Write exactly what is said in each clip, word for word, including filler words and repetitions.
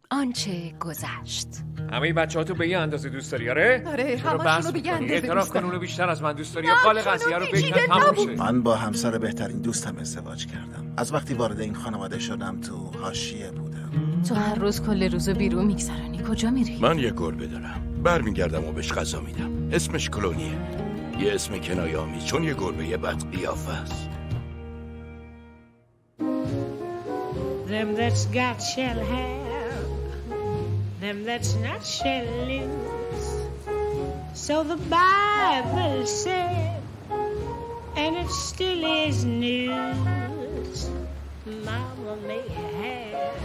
آنچه گذشت. همه بچه‌هاتو به یه اندازه دوست داری؟ آره؟ آره همشونو به یه اندازه اعتراف دوست کن اونو بیشتر از من دوست داری یا قال قضیه رو بکن تموم شه. من با همسر بهترین دوستم ازدواج کردم. از وقتی وارد این خانواده شدم تو حاشیه بودم. تو هر روز کل روزو بیرون میگذرانی. کجا میری؟ من یه گربه دارم، برمیگردم و بهش غذا میدم. اسمش کلونیه، یه اسم کنایه‌آمیز چون یه گربه بد قیافه است. Them that's got shall have, them that's not shall lose. So the Bible said, and it still is news. Mama may have,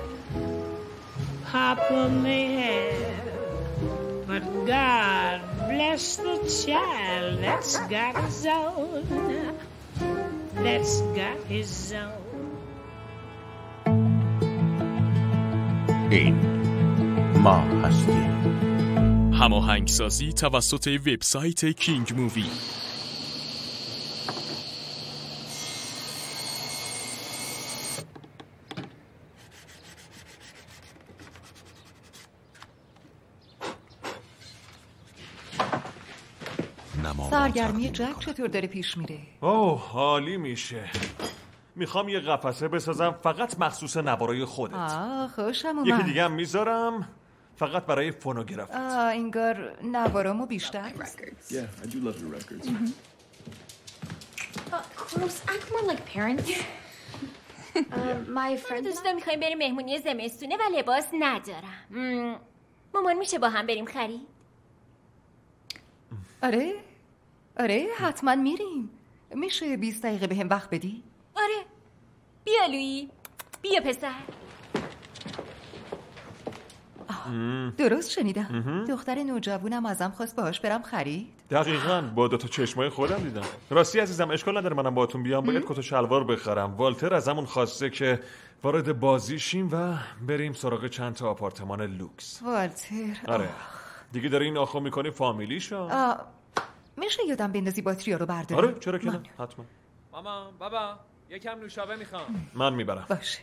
Papa may have, but God bless the child that's got his own, that's got his own. این ما هستیم. هماهنگسازی توسط وبسایت کینگ مووی. سرگرمی جک چطور داره پیش میره؟ اوه حالی میشه. میخوام یه قفسه بسازم فقط مخصوص نوارای خودت. آه خوشم اومد. یکی دیگه هم میذارم فقط برای فونوگرافت. آه انگار نوارامو بیشتر دوست داری. Yeah, I do love your records. Carlos, act more like parents. My friend دوستا میخوایم بریم مهمونی زمستونه و لباس ندارم. مامان میشه با هم بریم خرید؟ آره آره حتما میریم. میشه بیست دقیقه به هم وقت بدی؟ آره بیا لویی، بیا پسر. درست شنیدم. دختر نوجوانم ازم خواست باهاش برم خرید. دقیقاً با دوتا چشمای خودم دیدم. راستی عزیزم اشکال نداره منم باهاتون بیام. باید کت و شلوار بخرم. والتر ازمون خواسته که وارد بازی شیم و بریم سراغ چند تا آپارتمان لوکس. والتر آره دیگه داری این آخو میکنی فامیلی شو. میشه یادم بندازی باتریا رو برداری؟ آره چرا که نه حتما. مامان بابا یکم نوشابه میخوام. من میبرم. باشه.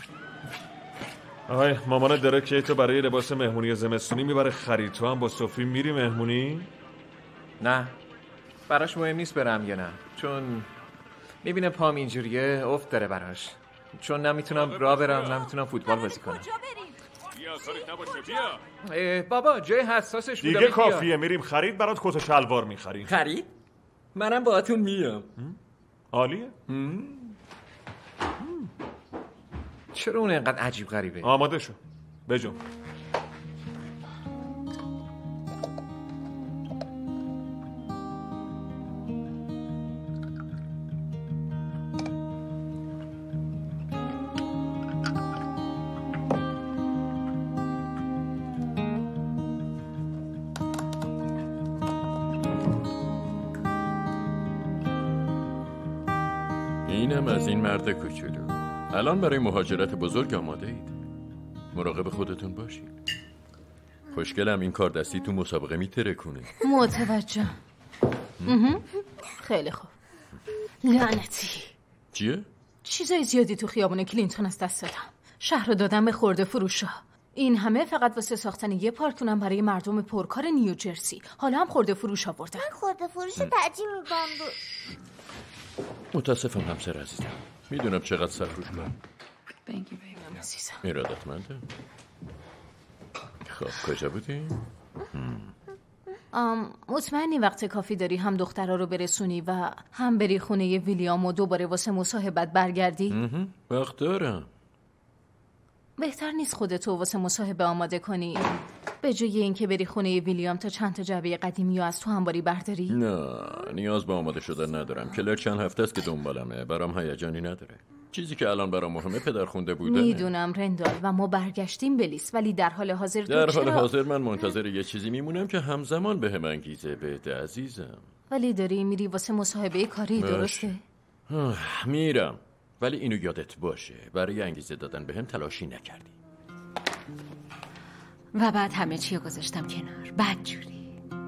آهای مامانت داره کیتو برای لباس مهمونی زمستونی میبره خرید. تو هم با صوفی میری مهمونی؟ نه براش مهم نیست برم یا نه، چون میبینه پام اینجوریه افت داره براش، چون نمیتونم راه برم نمیتونم فوتبال بازی کنم. بیا کاریت نباشه بیا. بابا جای حساسش بودم دیگه کافیه. میریم خرید برات کت و شلوار میخریم. خرید؟ منم باهاتون میام. عالیه. چرا اون اینقدر عجیب غریبه؟ آماده شو بجو. اینم از این مرد کوچولو. الان برای مهاجرت بزرگ آماده اید. مراقب خودتون باشید. خوشگلم این کار دستی تو مسابقه میترکونه. متوجه. خیلی خوب. لعنتی. چیه؟ چیزای زیادی تو خیابون کلینتون از دست دادم. شهر رو دادم به خورده فروشا. این همه فقط واسه ساختن یه پارکونم برای مردم پرکار نیوجرسی. حالا هم خورده فروش آوردن. من خورده فروش ترجیح میدم. متاسفم همسر عزیزم. میدونم چقدر سخت کنم. عزیزم. ارادتمنده. خب کجا بودی؟ ام مطمئنی وقت کافی داری هم دخترها رو برسونی و هم بری خونه ویلیام و دوباره واسه مصاحبت برگردی؟ وقت دارم. بهتر نیست خودتو واسه مصاحبه آماده کنی به جای اینکه بری خونه ویلیام تا چند تا جعبه قدیمی رو از تو انباری برداری؟ نه نیاز به آماده شدن ندارم. کلر چند هفته است که دنبالمه. برام هیجانی نداره. چیزی که الان برام مهمه پدر خونده بودنه. میدونم رندال و ما برگشتیم بلیس، ولی در حال حاضر در تو حال چرا... حاضر من منتظر یه چیزی میمونم که همزمان به هم انگیزه بده عزیزم. ولی داری میری واسه مصاحبه کاری درسته؟ میرم ولی اینو یادت باشه برای انگیزه دادن به هم تلاشی نکردی. و بعد همه چی رو گذاشتم کنار. بدجوری.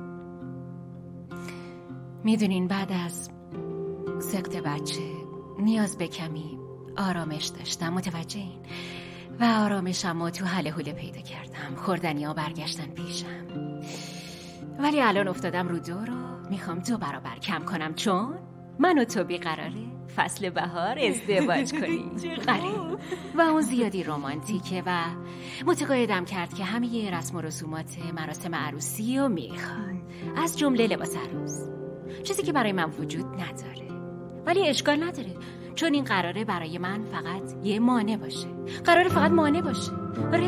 میدونین بعد از سقط بچه نیاز به کمی آرامش داشتم. متوجه این؟ و آرامشم تو حله حوله پیدا کردم. خوردنی ها برگشتن پیشم، ولی الان افتادم رو دو رو میخوام دو برابر کم کنم، چون من و تو بیقراره فصل بهار ازدواج کنیم. آره، و اون زیادی رمانتیکه و متقاعدم کرد که همه یه رسم و رسومات مراسم عروسی رو میخواد، از جمله لباس عروس، چیزی که برای من وجود نداره. ولی اشکال نداره، چون این قراره برای من فقط یه مانع باشه. قراره فقط مانع باشه. آره،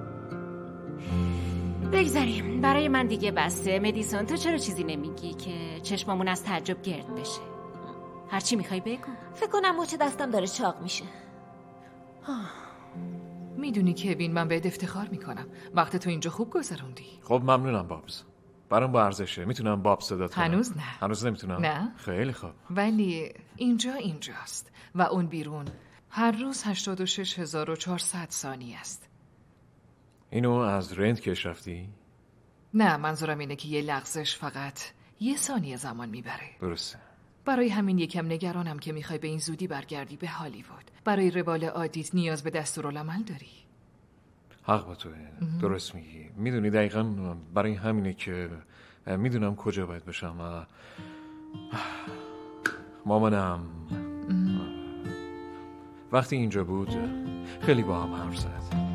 بگذاریم. برای من دیگه بسته. مدیسون، تو چرا چیزی نمیگی که چشمامون از تعجب گرد بشه؟ هرچی میخوای بگو. فکر کنم مچ دستم داره چاق میشه. میدونی کوین، من بهت افتخار میکنم. وقت تو اینجا خوب گذروندی. خب ممنونم بابز، برام با ارزشه. میتونم باب صدات کنم؟ هنوز نه. هنوز نمیتونم؟ نه. خیلی خوب. ولی اینجا اینجاست و اون بیرون هر روز هشتاد و شش هزار و چهارصد ثانیه است. اینو از رنت کش رفتی؟ نه، منظورم اینه که یه لغزش فقط یه ثانیه زمان میبره. درسته. برای همین یکم نگرانم که میخوای به این زودی برگردی به هالیوود. برای روال عادیت نیاز به دستورالعمل داری. حق با توه. درست میگی. میدونی دقیقا برای همینه که میدونم کجا باید بشم. مامانم وقتی اینجا بود خیلی با هم حرف زد.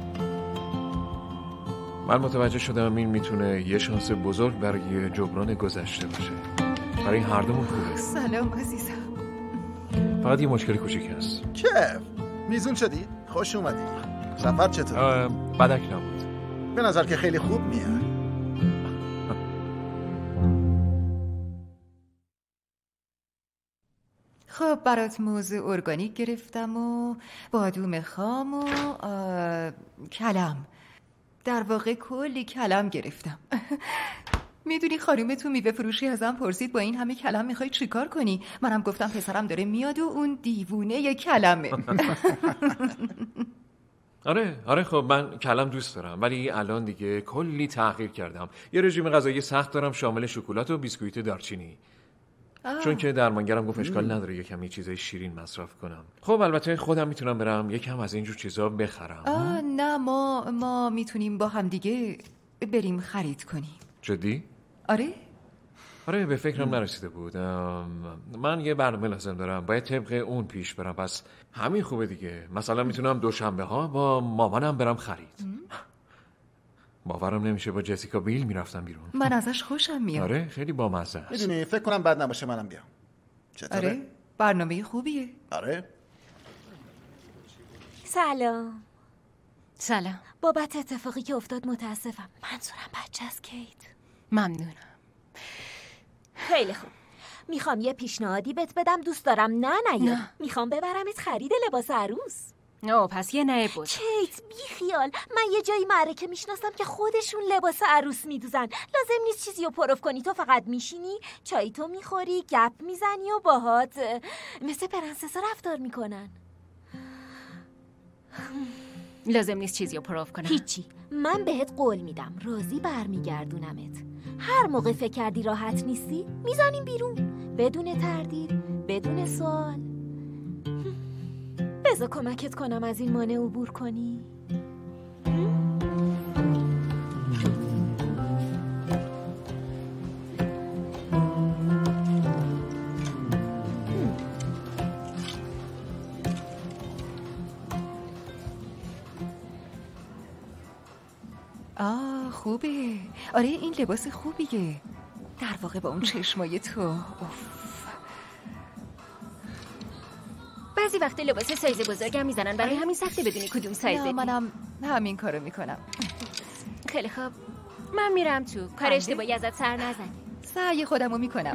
من متوجه شدم این میتونه یه شانس بزرگ برای جبران گذشته باشه. برای هر دومون خوبه. سلام عزیزم. فقط یه مشکل کوچیک هست. کیف میزون شدی؟ خوش اومدی. سفر چطور؟ بدک نبود. به نظر که خیلی خوب میاد. خب برات موز ارگانیک گرفتم و بادوم خام و کلم. در واقع کلی کلم گرفتم. میدونی خانوم تو میوه فروشی ازم پرسید با این همه کلم میخوای چیکار کنی؟ منم گفتم پسرم داره میاد و اون دیوونه یه کلمه. آره آره خب من کلم دوست دارم، ولی الان دیگه کلی تغییر کردم. یه رژیم غذایی سخت دارم شامل شکلات و بیسکویت دارچینی. آه. چون که درمانگرم گفت اشکال نداره یکم یه چیزای شیرین مصرف کنم. خب البته خودم میتونم برم یکم از اینجور چیزا بخرم. آه نه ما ما میتونیم با هم دیگه بریم خرید کنیم. جدی؟ آره؟ آره به فکرم نرسیده بود. من یه برنامه لازم دارم، باید طبق اون پیش برم. پس همین خوبه دیگه. مثلا میتونم دوشنبه ها با مامانم برم خرید. باورم نمیشه با جسیکا بیل میرفتم بیرون. من ازش خوشم میاد. آره خیلی بامزه است. میدونی فکر کنم بد نباشه منم بیام. چطوره؟ آره برنامه خوبیه. آره. سلام. سلام. بابت اتفاقی که افتاد متاسفم. منظورم بچه از کیت. ممنونم. خیلی خوب. میخوام یه پیشنهادی بهت بدم، دوست دارم نه نه, نه. میخوام ببرمت خرید لباس عروس. نه پس یه نه بود. کیت بی خیال، من یه جایی معرکه میشناسم که خودشون لباس عروس میدوزن. لازم نیست چیزی رو پروف کنی، تو فقط میشینی چای تو میخوری، گپ میزنی و باهات مثل پرنسسا رفتار میکنن. لازم نیست چیزی رو پروف کنم. هیچی، من بهت قول میدم راضی برمیگردونمت. هر موقع فکر کردی راحت نیستی میزنیم بیرون، بدون تردید، بدون سوال. بذار کمکت کنم از این مانع عبور کنی. آه خوبه. آره این لباس خوبیه، در واقع با اون چشمای تو. اوف. بعضی وقت لباس سایز بزرگم میزنن، برای همین سخته بدونی کدوم سایز بدی. منم همین کارو میکنم. خیلی خوب، من میرم تو. کار اشتباهی ازت سر نزنی. سعی خودمو میکنم.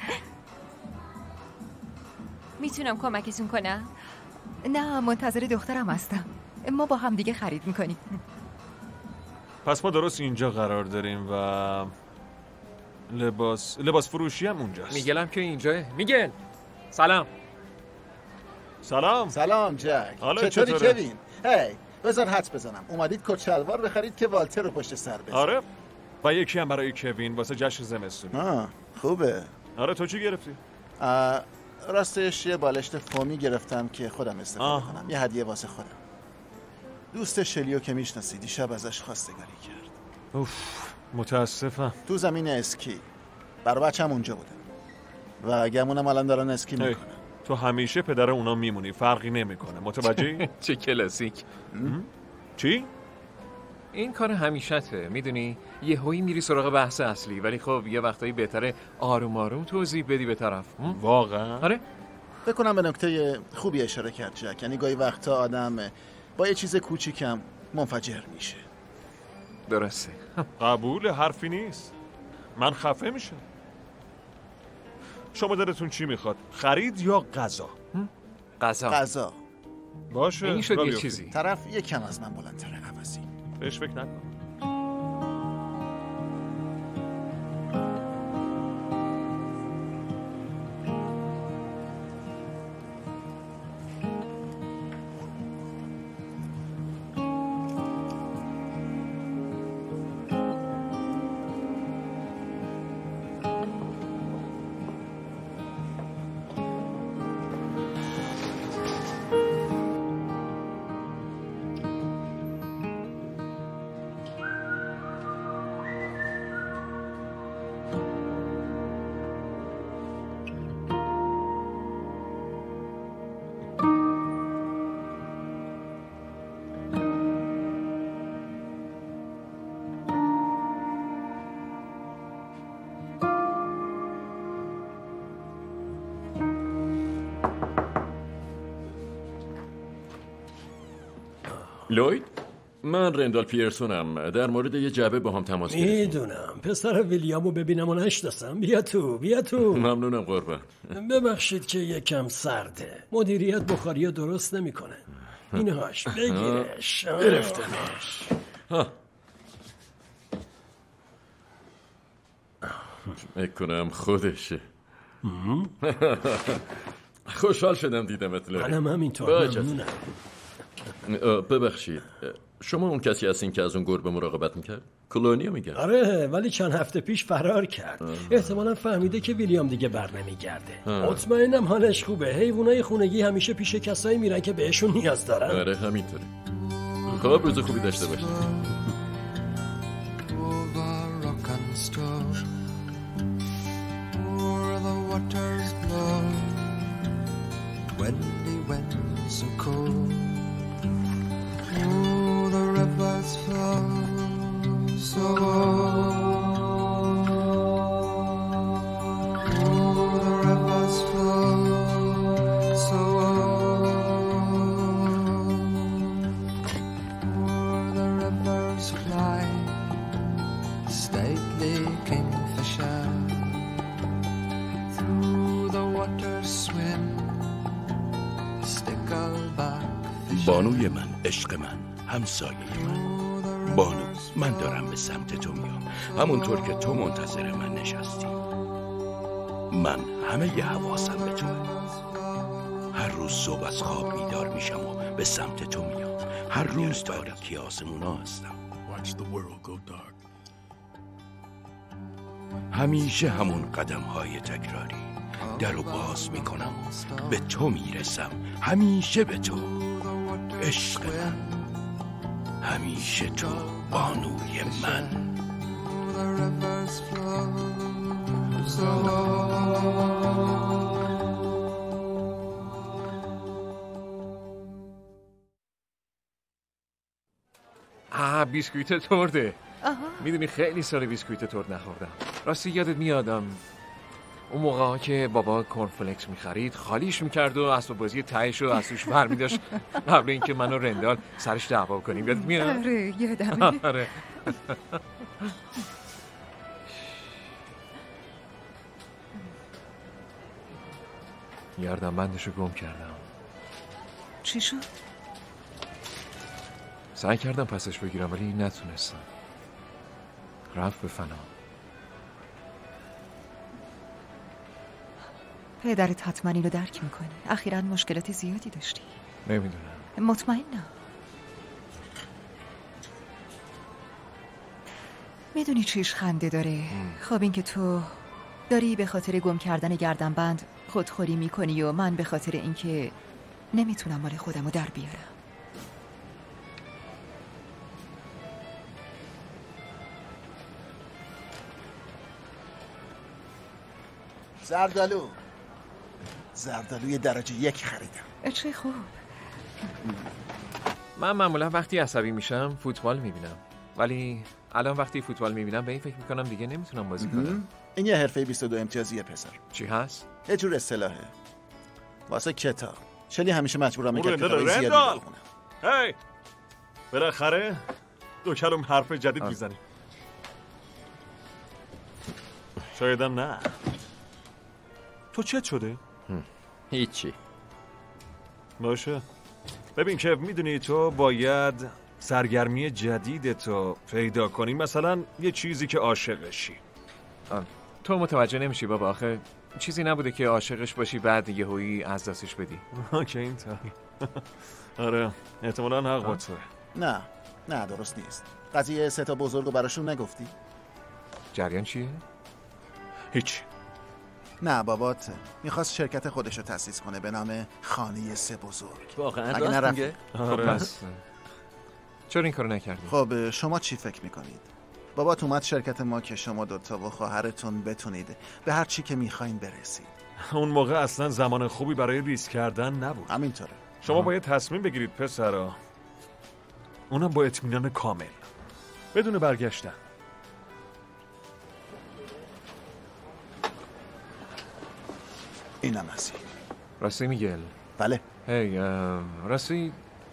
میتونم کمکتون کنم؟ نه منتظر دخترم هستم. ما با هم دیگه خرید میکنیم. پس ما درست اینجا قرار داریم و لباس لباس فروشی هم اونجاست. میگلم که اینجاه. میگل سلام. سلام. سلام جک. حالا چطوری چطوره؟ کوین؟ هی بذار حدس بزنم. اومدید کت شلوار بخرید که والتر رو پشت سر بزنید. آره. و یکی هم برای کوین واسه جشن زمستون. آه خوبه. آره تو چی گرفتی؟ راستش یه بالشت فومی گرفتم که خودم استفاده آه. کنم. یه هدیه واسه خودم. دوست شلیو که میشناسی دیشب ازش خواستگاری کرد. اوف متاسفم. تو زمین اسکی. برای بچه‌م اونجا بودم و گمونم الان دارن اسکی میکنن. تو همیشه پدر اونا میمونی، فرقی نمیکنه. متوجهی؟ چه کلاسیک. چی؟ این کار همیشته، میدونی یه هایی میری سراغ بحث اصلی، ولی خب یه وقتایی بهتره آروم آروم توضیح بدی به طرف. واقعا؟ آره. فکر کنم به نکته خوبی اشاره کرد جک. یعنی گاهی وقتا آدم با یه چیز کوچیکم منفجر میشه. درسته. قبول، حرفی نیست. من خفه میشم. شما دلتون چی میخواد؟ خرید یا غذا؟ غذا. غذا. باشه. این شد یه چیزی. طرف یک کم از من بلندتره عوضی. بهش فکر نکن. لوید؟ من رندال پیرسونم. در مورد یه جعبه با هم تماس گرفتیم. میدونم پسر ویلیامو ببینم و نشناسم. بیا تو بیا تو. ممنونم قربان. ببخشید که یکم سرده. مدیریت بخاری درست نمیکنه. اینهاش بگیرش. گرفتمش. فکر کنم خودشه. خوشحال شدم دیدمت لوید. منم همینطور. ممنونم. ببخشید شما اون کسی هستین که از اون گربه مراقبت میکرد؟ کلونیو میگن. آره ولی چند هفته پیش فرار کرد. احتمالاً فهمیده که ویلیام دیگه بر نمیگرده. مطمئنم حالش خوبه. حیوانای خونگی همیشه پیش کسایی میرن که بهشون نیاز دارن. آره همینطوره. خب روز خوبی داشته باشید. Oh, the rivers flow so oh, the rivers flow so oh, the rivers fly stately kingfisher through the water swim stickleback. بانوی من، عشق من، همسایه من. بانو، من دارم به سمت تو میام، همونطور که تو منتظر من نشستی. من همه ی حواسم به توه. هر روز صبح از خواب بیدار میشم و به سمت تو میام. هر روز تاریکی آسمونا هستم. همیشه همون قدم های تکراری. در رو باز میکنم، به تو میرسم، همیشه به تو. عشق من، همیشه تو بانوی من. آه بیسکویت تورده. میدونی خیلی سال بیسکویت تورد نخوردم. راستی یادت میادم اون موقع که بابا کورنفلکس میخرید خالیش میکرد و اسباب بازی تهش رو از توش برمیداشت قبل اینکه من و رندال سرش دعوا کنیم. یادت میاد؟ آره یادمه. آره. گردنبندشو گم کردم. چی شد؟ سعی کردم پسش بگیرم ولی نتونستم. رفت به فنا. پدرت حتما اینو درک میکنه. اخیراً مشکلات زیادی داشتی. نمیدونم. مطمئنم. میدونی چیش خنده داره؟ خب این که تو داری به خاطر گم کردن گردنبند خودخوری میکنی و من به خاطر اینکه نمیتونم مال خودمو در بیارم. زردالو زردالوی درجه یک خریدم. چه خوب. من معمولا وقتی عصبی میشم فوتبال میبینم، ولی الان وقتی فوتبال میبینم به این فکر میکنم دیگه نمیتونم بازی کنم. این یه حرفه بیست و دو امتیازیه پسر. چی هست؟ یه جور اصطلاحه واسه کتاب. شلی همیشه مجبورم میگه رندال کتابای زیادی رندال بخونم. هی بالاخره دو کلم حرف جدید میزنی. شایدم نه. تو چت شده؟ هیچی. باشه. ببین که میدونی تو باید سرگرمی جدیدتو پیدا کنی، مثلا یه چیزی که عاشقشی. تو متوجه نمیشی بابا، آخه چیزی نبوده که عاشقش باشی بعد یهویی از دستش بدی. آکه اینطور. آره احتمالاً حق با توه. نه نه درست نیست. قضیه سه تا بزرگو براشون نگفتی؟ جریان چیه؟ هیچ. نه بابات میخواست شرکت خودشو تأسیس کنه به نام خانه سه بزرگ. واقعا مگه راست نرفتی؟ میگه؟ خب پس چرا این کارو نکردی؟ خب شما چی فکر میکنید؟ بابات اومد شرکت ما که شما دوتا و خواهرتون بتونید به هر چی که میخواین برسید. اون موقع اصلا زمان خوبی برای ریسک کردن نبود. همینطوره. شما باید تصمیم بگیرید پسرا، اونم با اطمینان کامل بدون برگشتن. اینم از این. راستی میگل؟ بله. هی راستی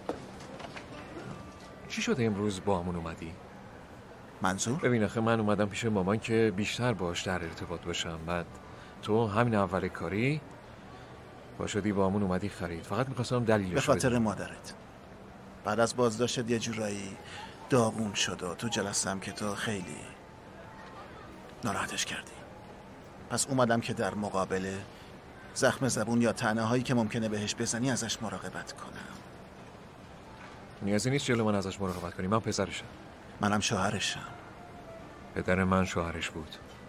چی شده امروز با همون اومدی؟ منظور؟ ببین آخه من اومدم پیش مامان که بیشتر باش در ارتباط باشم، بعد تو همین اول کاری با شدی با همون اومدی خرید. فقط میخواستم دلیلش به خاطر مادرت. بعد از بازداشت یه جورایی داغون شد و تو جلسم که تو خیلی ناراحتش کردی. پس اومدم که در مقابل زخم زبون یا طعنه هایی که ممکنه بهش بزنی ازش مراقبت کنم. نیازی نیست جلو من ازش مراقبت کنی، من پسرشم. منم شوهرشم. پدر من شوهرش بود.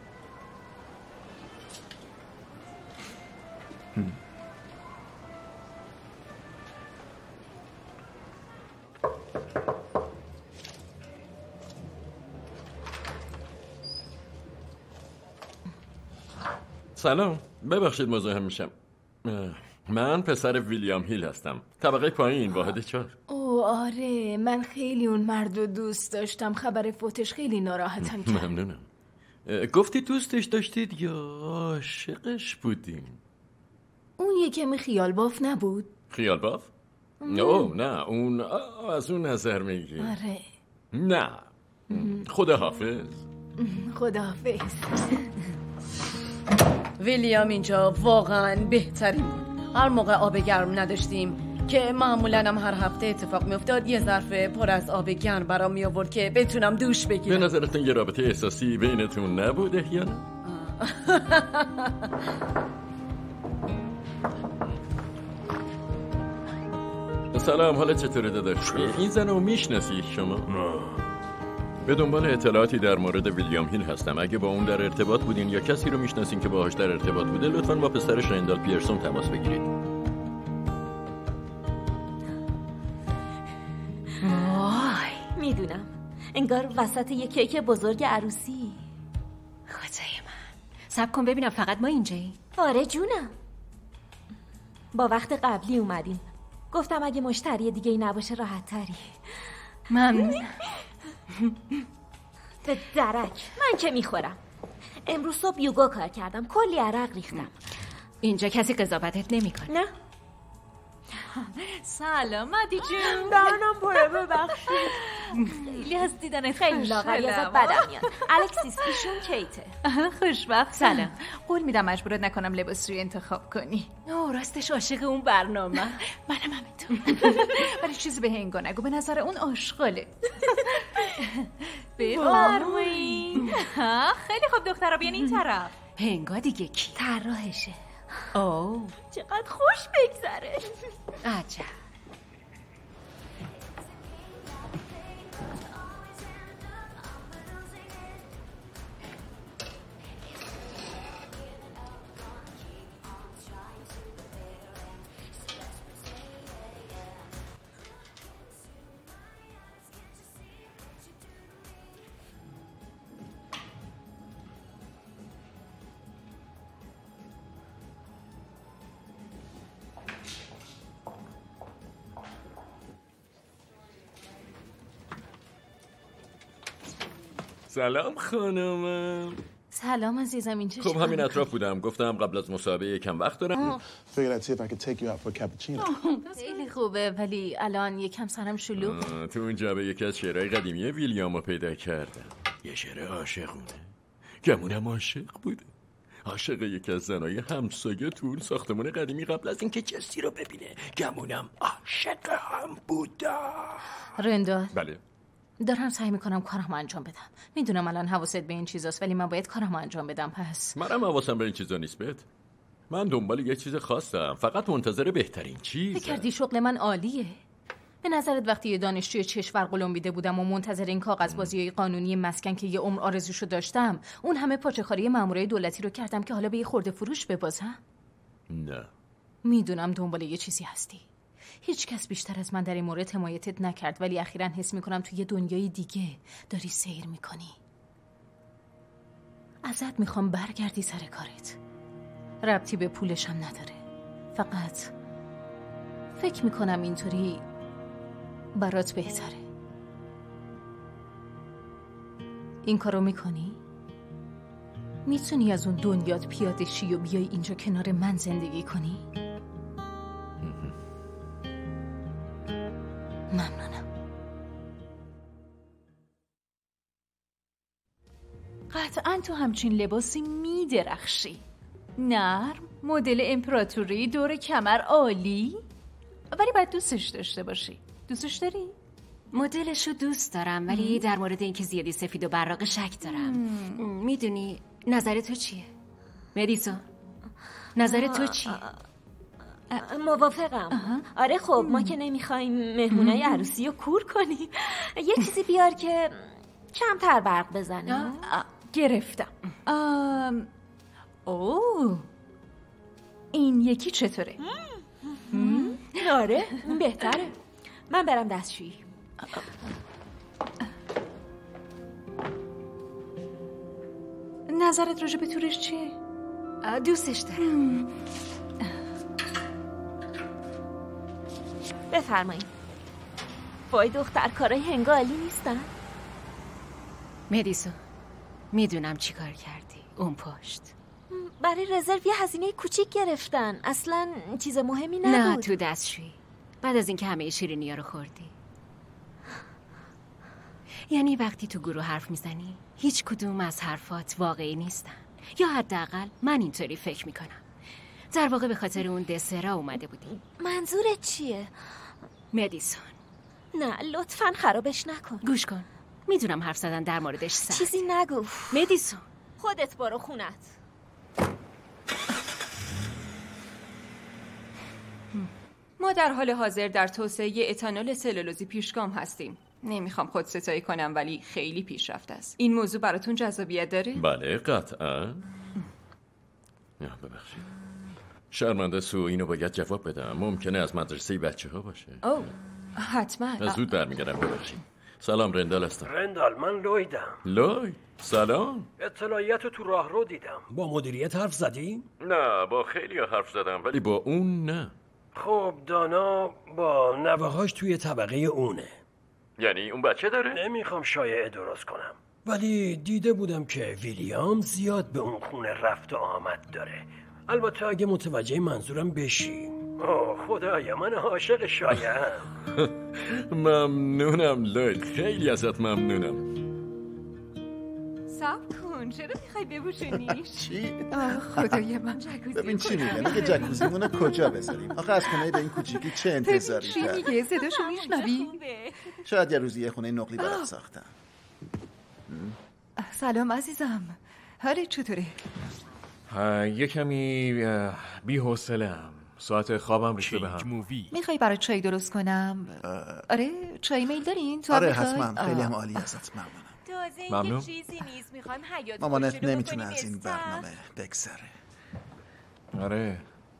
هم. سلام، ببخشید مزاحم میشم. من پسر ویلیام هیل هستم، طبقه پایین، واحد چهار. او آره، من خیلی اون مرد رو دوست داشتم. خبر فوتش خیلی ناراحتم کرد. ممنونم. گفتی دوستش داشتید یا عاشقش بودین؟ اون یکمی خیال باف نبود؟ خیال باف؟ اوه نه، اون از اون نظر میگی. آره. نه. خدا حافظ. خدا حافظ. ویلیام اینجا واقعا بهترین بود. هر موقع آب گرم نداشتیم که معمولا هم هر هفته اتفاق میافتاد یه ظرف پر از آب گرم برام می آورد که بتونم دوش بگیرم. به نظرتون یه رابطه احساسی بینتون نبوده یا نه؟ سلام، حالا چطوره داداش؟ این زن رو میشناسی شما؟ به دنبال اطلاعاتی در مورد ویلیام هیل هستم. اگه با اون در ارتباط بودین یا کسی رو میشناسین که باهاش در ارتباط بوده، لطفاً با پسرش رندال پیرسون تماس بگیرید. وای میدونم، انگار وسط یه کیک بزرگ عروسی. خدای من، صبر کن ببینم فقط ما اینجایی؟ آره جونم، با وقت قبلی اومدیم. گفتم اگه مشتری دیگه ای نباشه راحت تری. ممنون. به درک، من که میخورم. امروز صبح یوگا کار کردم، کلی عرق ریختم. اینجا کسی قضاوتت نمیکنه. نه. سلام مدی جون. دهنم پره، ببخشید. خیلی از دیدنت خیلی لاغری ازت بدم میاد. الکسیس ایشون کیته. خوشبخت. سلام. قول میدم مجبورت نکنم لباسشویی انتخاب کنی. اوه راستش عاشق اون برنامه. منم همینطور. ولی چیزی به هنگا نگو، به نظر اون آشغاله. بفرمایید. خیلی خوب دخترا بیان این طرف. هنگا دیگه کی؟ طراحشه. اوه چقدر خوش بگذره. عجب. سلام خانمم. سلام عزیزم. این چه خب همین اطراف بودم، گفتم قبل از مسابقه یکم وقت دارم. خیلی خوبه ولی الان یکم سرم شلوغ. تو اون جعبه یکی از شعرهای قدیمی ویلیامو پیدا کردم. یه شعر عاشقونه. گمونم عاشق بوده. عاشق یکی از زنای همسایه تو اون ساختمان قدیمی قبل از اینکه کسی رو ببینه. گمونم عاشق هم بوده. رندال. بله. دارم سعی میکنم کارم انجام بدم. میدونم الان حواست به این چیزاست ولی من باید کارم انجام بدم. پس منم حواسم به این چیزا نیست. بهت من دنبال یه چیز خاصم، فقط منتظر بهترین چیز. فکر کردی شغل من عالیه؟ به نظرت وقتی یه دانشجوی چشور قلمبیده بودم و منتظر این کاغذ بازیای قانونی مسکن که یه عمر آرزوشو داشتم، اون همه پاچه‌خواری مامورای دولتی رو کردم که حالا به یه خورده فروش ببازم؟ نه. میدونم دنبال یه چیزی هستی. هیچ کس بیشتر از من در این مورد حمایتت نکرد ولی اخیراً حس میکنم توی یه دنیای دیگه داری سیر میکنی. ازت میخوام برگردی سر کارت. ربطی به پولشم نداره. فقط فکر میکنم اینطوری برات بهتره. این کارو میکنی؟ میتونی از اون دنیات پیاده شی و بیای اینجا کنار من زندگی کنی؟ ممنونم. قطعا تو همچین لباسی میدرخشی. نرم، مدل امپراتوری، دور کمر عالی، ولی باید دوستش داشته باشی. دوستش داری؟ مدلشو دوست دارم ولی در مورد اینکه زیادی سفید و براق شک دارم. میدونی نظر تو چیه؟ مدیسون نظر تو چیه؟ موافقم. آره خب ما که نمیخوایم مهمونای عروسی رو کور کنیم. یه چیزی بیار که کمتر برق بزنه. گرفتم. آم... اوه این یکی چطوره؟ آره بهتره. من برم دستشویی. نظرت راجع به تورش چیه؟ دوستش دارم. بفرمایید. وای دختر کارای هنگالی نیستن؟ مدیسون میدونم چی کار کردی اون پشت. برای رزرو یه هزینه کوچیک گرفتن. اصلا چیز مهمی نبود. نه تو دستشویی بعد از اینکه همه شیرینی‌ها رو خوردی. یعنی وقتی تو گروه حرف میزنی هیچ کدوم از حرفات واقعی نیستن، یا حداقل من اینطوری فکر میکنم. در واقع به خاطر اون دسرا اومده بودی. منظورت چیه؟ مدیسون نه لطفاً خرابش نکن. گوش کن، میدونم حرف زدن در موردش سخت. چیزی نگو. مدیسون خودت برو خونت. ما در حال حاضر در توسعه اتانول سلولوزی پیشگام هستیم. نمیخوام خود ستایی کنم ولی خیلی پیشرفته است. این موضوع براتون جذابیت داره؟ بله قطعا. ببخشید شرمنده سو، اینو باید جواب بدم. ممکنه از مدرسه بچه ها باشه. اوه حتما. زود برمیگردم. ببخشید. سلام رندال هستم. رندال من لویدم. لوید سلام. اطلاعیت رو تو راه رو دیدم. با مدیریت حرف زدی؟ نه با خیلی حرف زدم ولی با اون نه. خب دانا با نوهاش توی طبقه اونه. یعنی اون بچه داره؟ نمیخوام شایعه درست کنم ولی دیده بودم که ویلیام زیاد به اون خونه رفت و آمد داره. البته اگه متوجه منظورم بشی. اوه خدایا من عاشق شایعه‌ام. ممنونم لوید، خیلی ازت ممنونم. صبر کن، چرا میخوای بپوشونیش؟ چی؟ خدای من. ببین چی میگه، میگه جکوزیمونو کجا بذاریم؟ آخه از خونه به این کوچیکی چه انتظاری چی کرد؟ میگه؟ صداشو میشنوی؟ شاید یه روزی یه خونه نقلی برات ساختم. سلام عزیزم، حالت چطوره؟ یه کمی بی حوصله‌ام. ساعت خوابم ریخته به هم. میخوای برای چای درست کنم؟ آره چای میل دارین؟ تو آره حتما، خیلی هم عالی ازت ممنونم. ممنون. چیزی نیست، میخوایم حیاط مامانت نمیتونه از این برنامه بگذره. آره.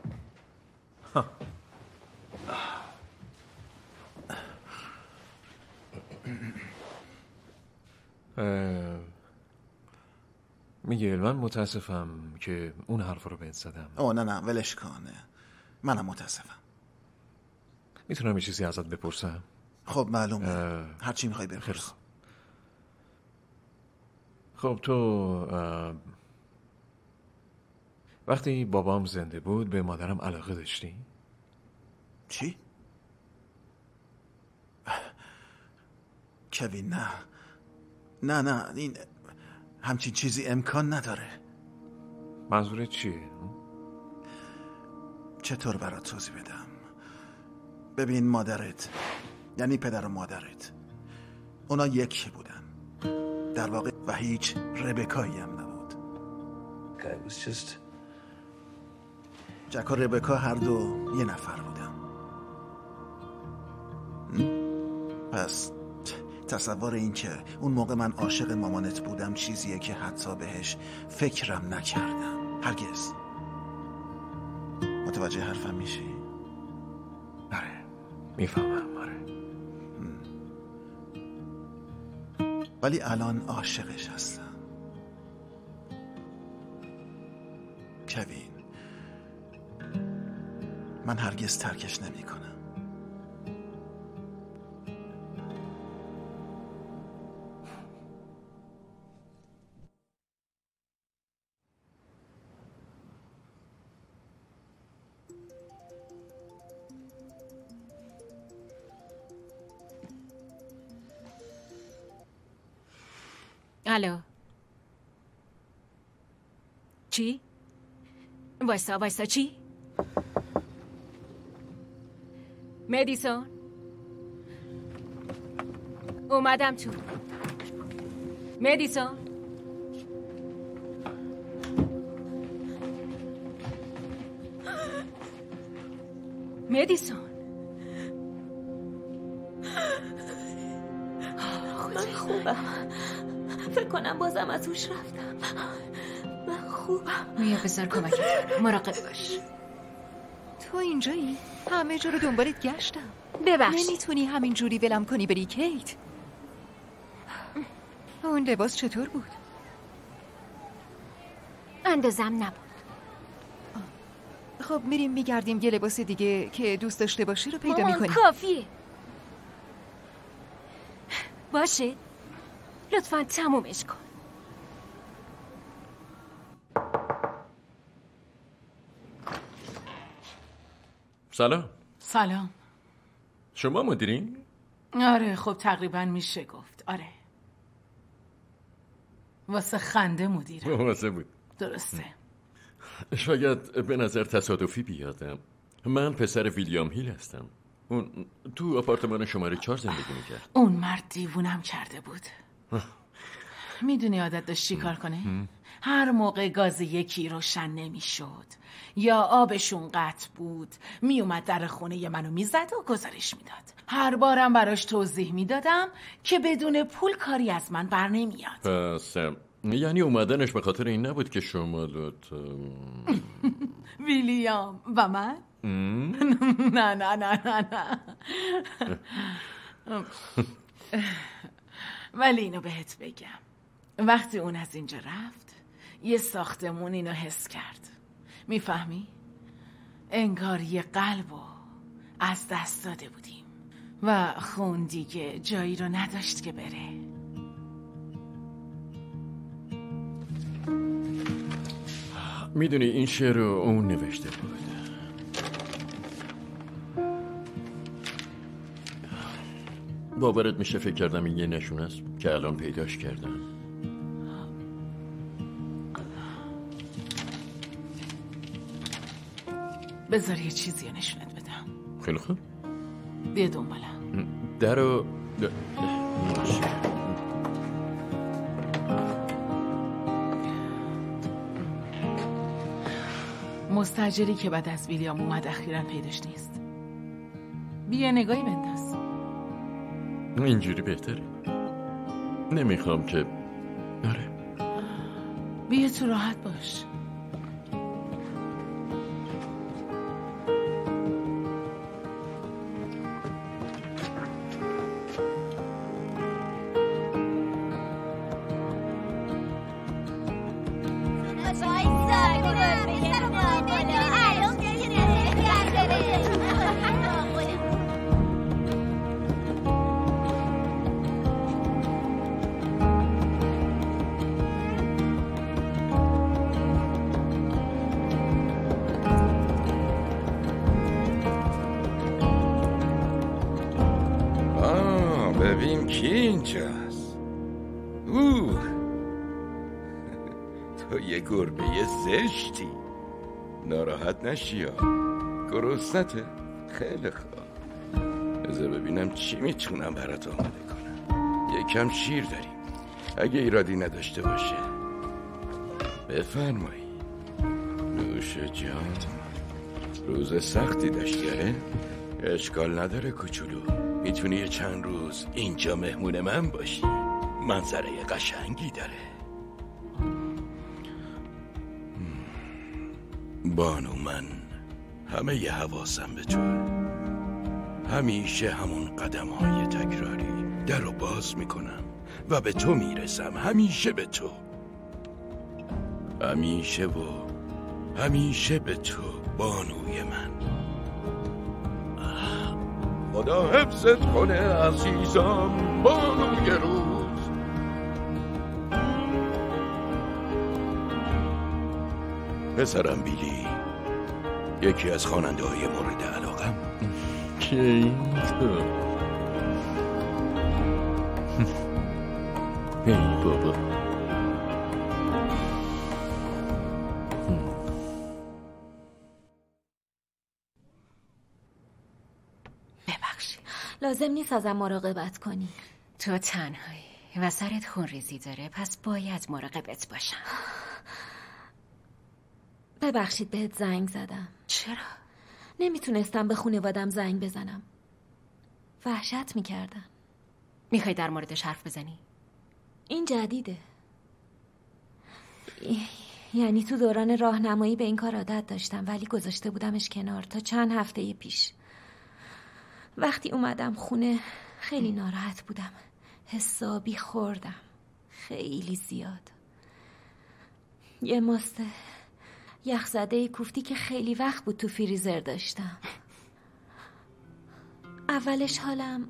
میگل من متاسفم که اون حرف رو بهت زدم. اوه نه نه ولش کنه، منم متاسفم. میتونم یه چیزی ازت بپرسم؟ خب معلومه، هرچی میخوای بپرس. خب تو وقتی بابام زنده بود به مادرم علاقه داشتی؟ چی؟ کوین نه نه نه این همچین چیزی امکان نداره. منظورت چیه؟ چطور برات توضیح بدم؟ ببین مادرت یعنی پدر و مادرت اونا یکی بودن در واقع و هیچ ربکایی هم نبود. جک و ربکا هر دو یه نفر بودن. پس تصور این که اون موقع من عاشق مامانت بودم چیزیه که حتی بهش فکرم نکردم. هرگز. متوجه حرفم میشی؟ آره میفهمم. آره ولی الان عاشقش هستم. کوین من هرگز ترکش نمی کنم. الو چی؟ وایسا وایسا چی؟ مدیسون اومدم تو. مدیسون مدیسون من خوبم. فکر کنم بازم از اوش رفتم. من خوبم. میا بذار کمکت کنم. مراقب باش. تو اینجایی؟ همه جا رو دنبالت گشتم. ببخشید. نمیتونی همین جوری ولم کنی بری کیت؟ اون لباس چطور بود؟ اندازم نبود. خب میریم میگردیم یه لباس دیگه که دوست داشته باشی رو پیدا مامان میکنیم. کافیه. باشه لطفاً تمومش کن. سلام. سلام. شما مدیرین؟ آره خب تقریبا میشه گفت. آره واسه خنده مدیرم. واسه بود. درسته. شاید به نظر تصادفی بیادم. من پسر ویلیام هیل هستم. اون تو آپارتمان شماره چهار زندگی میکرد. اون مرد دیوونم کرده بود. میدونی عادت داشت چی کار کنه؟ هر موقع گاز یکی روشن نمیشد یا آبشون قطع بود میومد در خونه منو میزد و گزارش میداد. هر بارم براش توضیح میدادم که بدون پول کاری از من بر نمیاد. پس یعنی اومدنش به خاطر این نبود که شما دوت ویلیام و من؟ نه نه نه نه نه ولی اینو بهت بگم وقتی اون از اینجا رفت یه ساختمون اینو حس کرد. میفهمی؟ انگار یه قلبو از دست داده بودیم و خون دیگه جایی رو نداشت که بره. میدونی این شعر رو اون نوشته بود. باورت میشه فکر کردم این یه نشون است که الان پیداش کردم. بذار یه چیزی نشونت بدم. خیلی خوب. بیا دنبالم. در رو مستاجری که بعد از ویلیام اومد اخیراً پیداش نیست. بیا نگاهی بنداز. اینجوری بهتره. نمیخوام که آره بیا تو راحت باش. کی اینجاست؟ اوه تو یه گربه زشتی. ناراحت نشی ها، گرسنته؟ خیلی خوب، بذار ببینم چی میتونم برات آماده کنم. یکم شیر داریم اگه ایرادی نداشته باشه. بفرمایی. نوش جان. روز سختی داشتی آره؟ اشکال نداره کوچولو، میتونی یه چند روز اینجا مهمون من باشی. منظره قشنگی داره. بانو من همه ی حواسم به تو، همیشه همون قدم های تکراری در رو باز میکنم و به تو میرسم. همیشه به تو، همیشه و همیشه به تو بانوی من. خدا حفظت کنه عزیزم بانوی روز. پسرم بیلی یکی از خواننده های مورد علاقم. که این تو ای بابا. ببخشید، لازم نیست ازم مراقبت کنی. تو تنهایی و سرت خون ریزی داره، پس باید مراقبت باشم. ببخشید بهت زنگ زدم. چرا؟ نمیتونستم به خانوادم زنگ بزنم، وحشت میکردن. میخوای در موردش حرف بزنی؟ این جدیده، یعنی تو دوران راهنمایی به این کار عادت داشتم ولی گذاشته بودمش کنار تا چند هفته پیش. وقتی اومدم خونه خیلی ناراحت بودم، حسابی خوردم، خیلی زیاد. یه ماست یخزده کوفتی که خیلی وقت بود تو فریزر داشتم. اولش حالم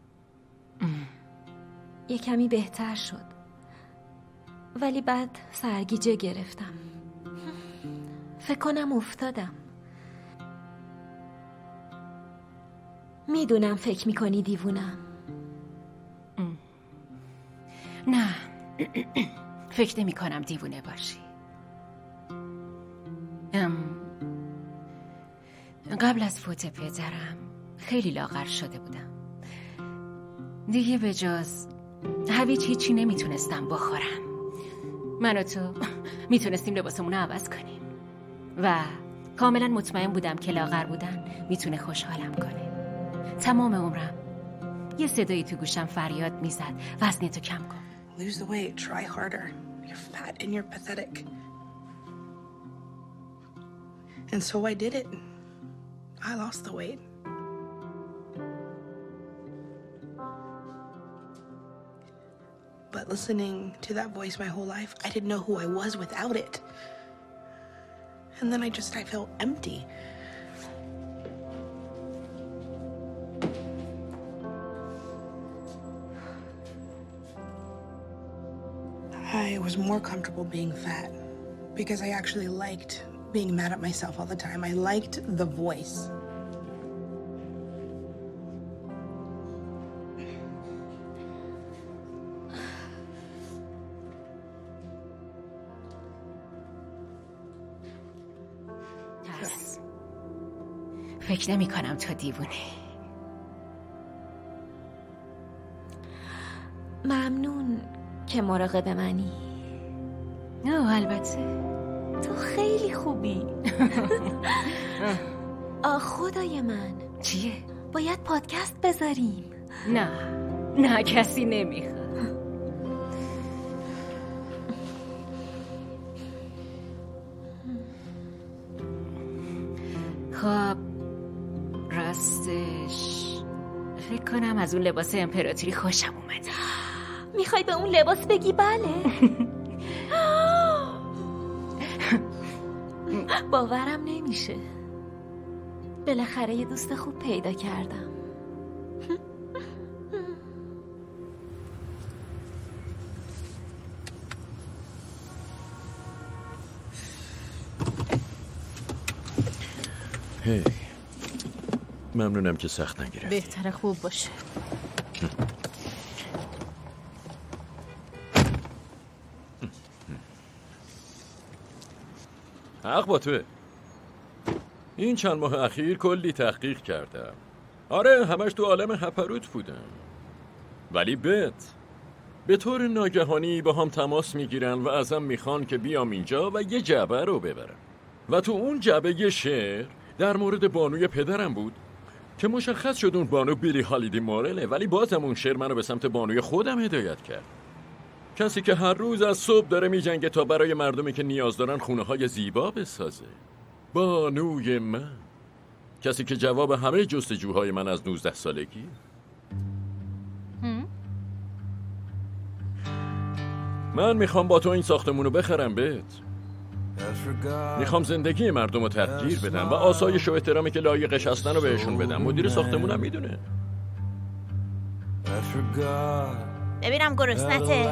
یه کمی بهتر شد ولی بعد سرگیجه گرفتم. فکر کنم افتادم. میدونم فکر میکنی دیوونم. نه فکر نمی کنم دیوونه باشی. ام قبل از فوت پدرم خیلی لاغر شده بودم. دیگه به جز هویج هیچی نمیتونستم بخورم. من و تو میتونستیم لباسمون رو عوض کنیم و کاملا مطمئن بودم که لاغر بودن میتونه خوشحالم کنه. تمام عمرم یه صدایی تو گوشم فریاد میزد وزنتو کم کن. Lose the weight, try harder. You're fat and you're pathetic. And so I did it. I lost the weight. But listening to that voice my whole life, I didn't know who I was without it. And then I just, I felt empty. I was more comfortable being fat because I actually liked being mad at myself all the time. I liked the voice. Yes. فکر نمی کنم تو دیوونه. ممنون که مراقب منی. نه البته تو خیلی خوبی. آه خدای من. چیه؟ باید پادکست بذاریم. نه نه کسی نمیخواد. خب راستش فکر کنم از اون لباس امپراتوری خوشم اومده. میخوای به اون لباس بگی بله؟ باورم نمیشه. بالاخره یه دوست خوب پیدا کردم. هی hey. ممنونم که سخت نگرفتی. بهتره خوب باشه. حق با توه. این چند ماه اخیر کلی تحقیق کردم. آره همش تو عالم هپروت بودم. ولی بت به طور ناگهانی با هم تماس میگیرن و ازم میخوان که بیام اینجا و یه جعبه رو ببرم. و تو اون جعبه یه شعر در مورد بانوی پدرم بود که مشخص شد اون بانو بیلی هالیدی مورله، ولی بازم اون شعر منو به سمت بانوی خودم هدایت کرد. کسی که هر روز از صبح داره میجنگه تا برای مردمی که نیاز دارن خونه های زیبا بسازه. بانوی من، کسی که جواب همه جستجوهای من از نوزده سالگی. من میخوام با تو این ساختمونو بخرم بهت. میخوام زندگی مردم رو تغییر بدم و آسایش و احترامی که لایقش هستن رو بهشون بدم. مدیر ساختمونم میدونه. ببینم گرسنته.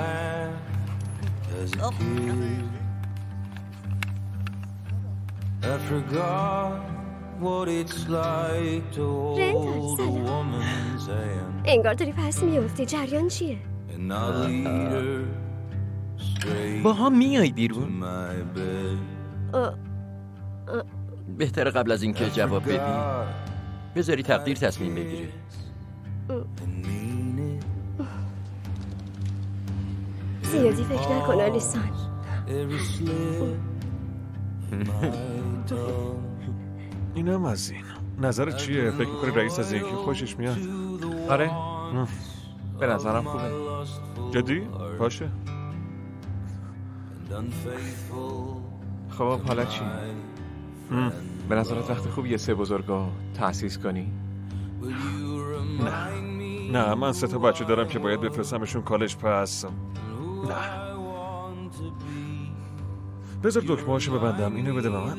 انگار داری پس میافتی. جریان چیه؟ با هم میای بیرون؟ بهتره قبل از اینکه جواب بدی بذاری تقدیر تصمیم بگیره. زیادی فکر نکن آلیسان. اینم از این. نظرت چیه؟ فکر می‌کنی رئیس از اینکه خوشش میاد؟ آره به نظرم خوبه. جدی؟ باشه. خب حالا چی؟ به نظرت وقت خوب یه سه بزرگاه تأسیس کنی؟ نه نه من سه تا بچه دارم که باید بفرستمشون کالج. پس نه بذار دکمه‌هاشو ببندم. اینو بده به من.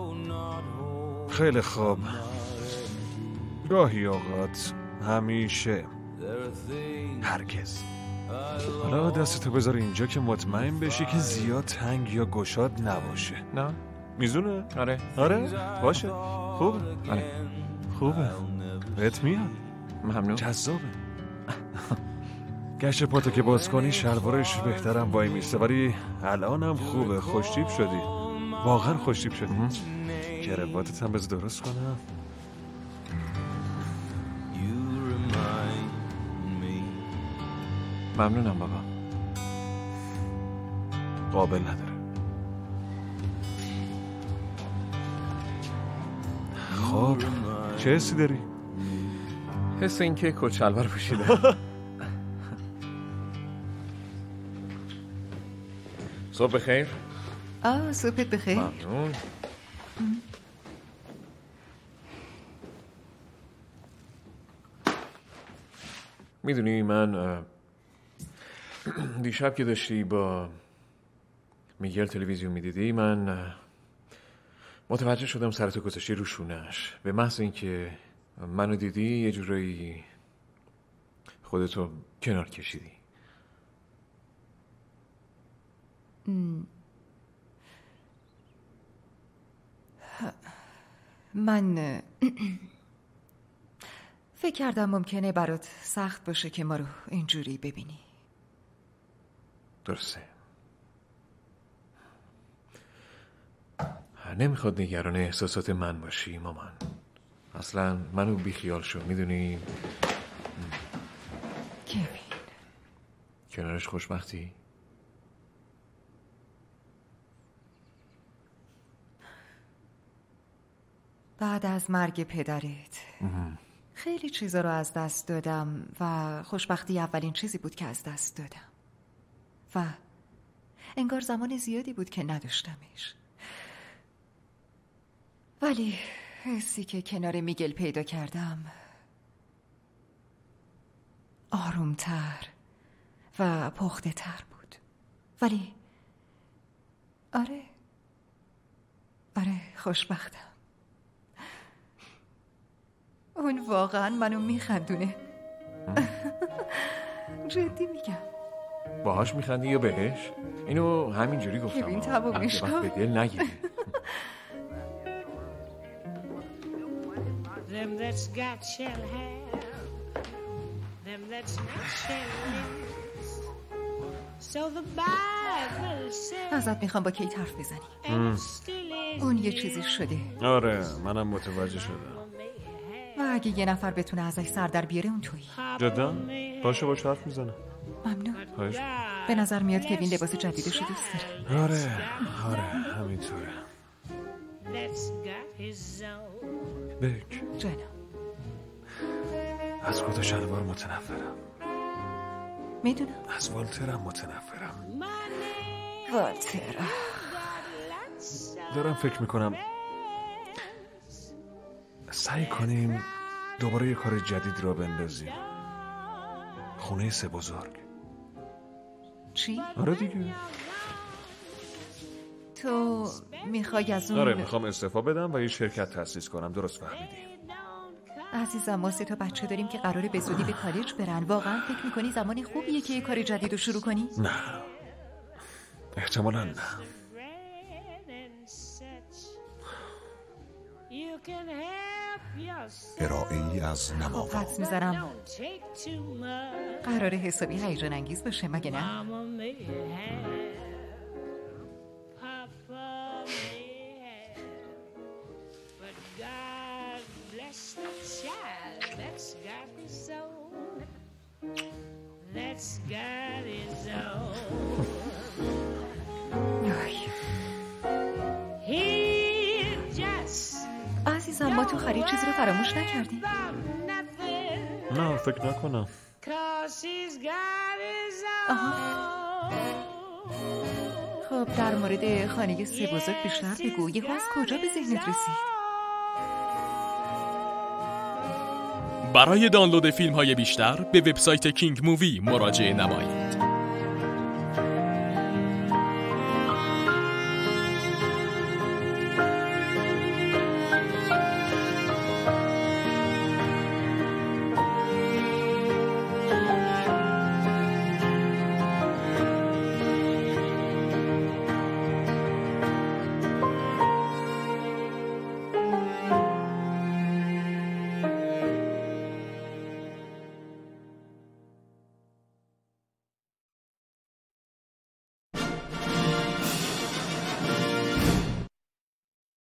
خیلی خوب. گاهی اوقات، همیشه، هرگز. حالا دستتو بذار اینجا که مطمئن بشی که زیاد تنگ یا گشاد نباشه. نه میزونه؟ آره آره باشه. خوبه. آره خوبه. بهت میاد. ممنون. جذابه. گشت پاتو که باز کنی شلوارش بهترم وای میسته، ولی الانم خوبه. خوشتیپ شدی. واقعا خوشتیپ شدی. کراواتت هم بذار درست کنم. ممنونم بابا. قابل نداره. خب چه حسی داری؟ حس این که کت شلوار پوشیدم. صبح بخیر. آه صبحت بخیر. ممنون. میدونی من دیشب که داشتی با میگل تلویزیون میدیدی من متوجه شدم سرتو گذاشتی رو شونه‌اش. به محض اینکه منو دیدی یه جورایی خودتو کنار کشیدی. من فکر کردم ممکنه برات سخت باشه که ما رو اینجوری ببینی. درسته. نمیخواد نگران احساسات من باشی مامان. اصلا منو بیخیال شو. میدونی کوین کنارش خوشبختی؟ بعد از مرگ پدرت خیلی چیزا رو از دست دادم و خوشبختی اولین چیزی بود که از دست دادم و انگار زمان زیادی بود که نداشتمش. ولی حسی که کنار میگل پیدا کردم آرومتر و پخته تر بود. ولی آره آره خوشبختم. اون واقعا منو میخندونه. جدی میگم. باهاش میخندی یا بهش؟ اینو همینجوری گفتم. کوین تمومش کن. به دل نگیری. Them that's got shall have, them that's not shall lose. So the Bible says. ازت میخوام با کیت حرف بزنی. اون یه چیزی شده. آره منم متوجه شدم. و اگه یه نفر بتونه ازش سر در بیاره اون تویی. جدا؟ باشه باش حرف میزنه. ممنون. خواهش. به نظر میاد که این لباس جدیدشو دوست داره. آره آره همینطوره. بک جانم. از کت و شلوار متنفرم. میدونم. از والترم متنفرم. والتر. دارم فکر میکنم سعی کنیم دوباره یه کار جدید را بندازیم. خونه سه بزرگ. چی؟ آره دیگه. تو میخوای از اون؟ آره میخوام استعفا بدم و یه شرکت تأسیس کنم. درست فهمیدی؟ عزیزم ما سه تا بچه داریم که قراره به زودی به کالج برن. واقعا فکر میکنی زمان خوبیه که یه کار جدید رو شروع کنی؟ نه احتمالا نه. ارائه‌ای از نماوا. حدس میزنم قراره حسابی هیجان انگیز باشه مگه نه؟ عزیزم ما تو خرید چیزی رو فراموش نکردیم. نه فکر نکنم. آها. خب در مورد خانه سه بزرگ بیشتر بگو. یهو از کجا به ذهنت رسید؟ برای دانلود فیلم های بیشتر به وبسایت کینگ مووی مراجعه نمایید.